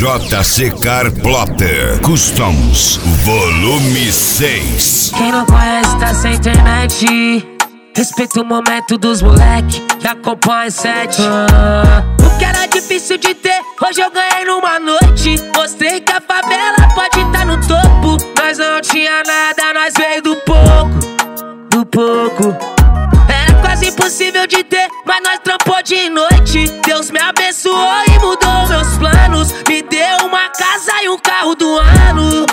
JC Car Plotter Customs Volume 6. Quem não conhece tá sem internet. Respeita o momento dos moleque que acompanha 7. O que era difícil de ter, hoje eu ganhei numa noite. Mostrei que a favela pode tá no topo. Nós não tinha nada, nós veio do pouco. Era quase impossível de ter, mas nós trampou de noite. Deus me abençoou e mudou meus planos. Me deu uma casa e um carro do ano.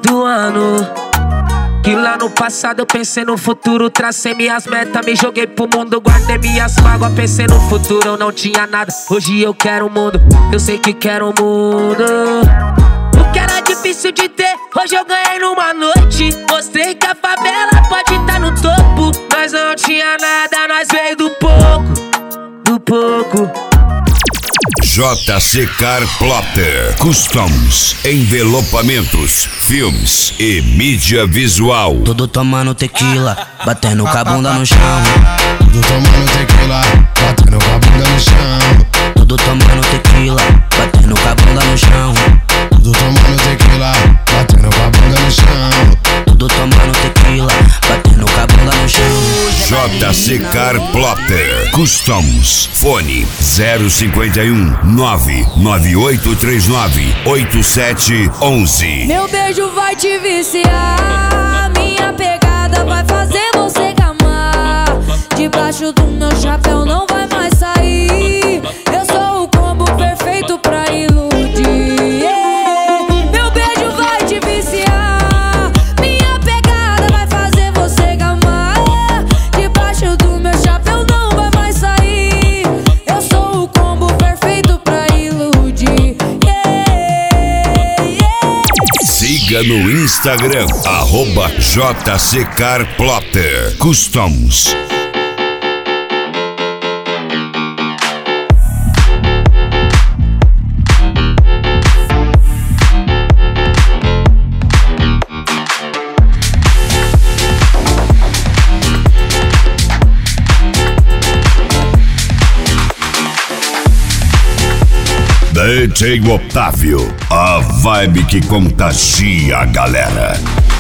Que lá no passado eu pensei no futuro. Tracei minhas metas, me joguei pro mundo. Guardei minhas mágoas, pensei no futuro. Eu não tinha nada, hoje eu quero o mundo. Eu sei que quero o mundo. O que era difícil de ter, hoje eu ganhei numa noite. Mostrei que a favela pode tá no topo. Nós não tinha nada, nós veio do pouco. JC Car Plotter Customs Envelopamentos, filmes e mídia visual. Tudo tomando tequila, batendo com a bunda no chão. Tudo tomando tequila, batendo com a bunda no chão. Tudo tomando tequila, batendo com a bunda no chão. Tudo tomando tequila, batendo com a bunda no chão. Tudo tomando tequila, batendo com a bunda no chão. JC Car Plotter Customs. Fone 051 99839 8711. Meu beijo vai te viciar, minha pegada vai fazer você gamar. Debaixo do meu chapéu não vai mais sair. Eu sou o combo perfeito pra iludir. Meu beijo vai te viciar, minha pegada vai fazer você gamar. Debaixo do meu chapéu não vai mais sair. Eu sou o combo perfeito pra iludir. Siga no Instagram @JC Car Plotter Customs. DJ Otávio, a vibe que contagia a galera.